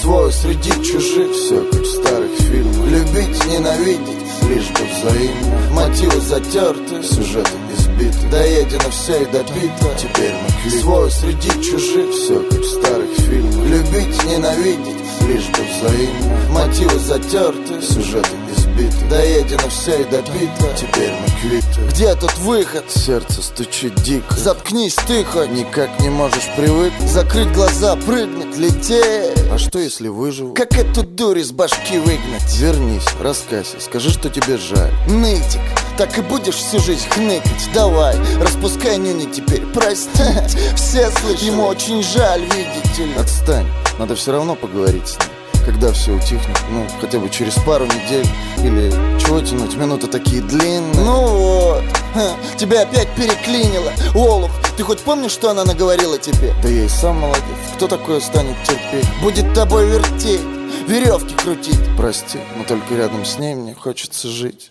Свой среди чужих, все как в старых фильмах. Любить, ненавидеть, лишь бы взаимно. Мотивы затерты, сюжеты избиты. Доедено все и допито, теперь мы квиты. Свой среди чужих, все как в старых фильмах. Любить, ненавидеть, лишь бы взаимно. Мотивы затерты, сюжеты избиты. Доедено все и допито, теперь мы квиты. Где тут выход? Сердце стучит дико. Заткнись тихо, никак не можешь привыкнуть. Закрыть глаза, прыгнуть, лететь. А что если выживу? Как эту дурь из башки выгнать? Вернись, раскайся, скажи, что тебе жаль. Нытик, так и будешь всю жизнь хныкать. Давай, распускай нюни теперь, простить. Все слышат, ему очень жаль, видите ли. Отстань, надо все равно поговорить с ним. Когда все утихнет, ну, хотя бы через пару недель. Или чего тянуть, минуты такие длинные. Ну вот, тебя опять переклинило. Олух, ты хоть помнишь, что она наговорила тебе? Да я и сам молодец, кто такое станет терпеть? Будет тобой вертеть, веревки крутить. Прости, но только рядом с ней мне хочется жить.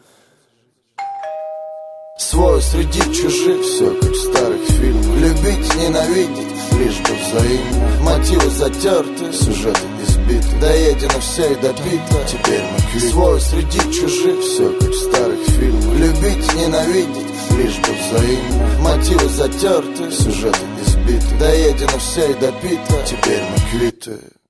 Свой среди чужих, все как в старых фильмах. Любить, ненавидеть, лишь бы взаимно. Мотивы затерты, сюжеты избиты. Доедено все и допито, теперь мы квиты. Свой среди чужих, все как в старых фильмах. Любить, ненавидеть, лишь бы взаимно. Мотивы затерты, сюжеты избиты. Доедено все и допито, теперь мы квиты.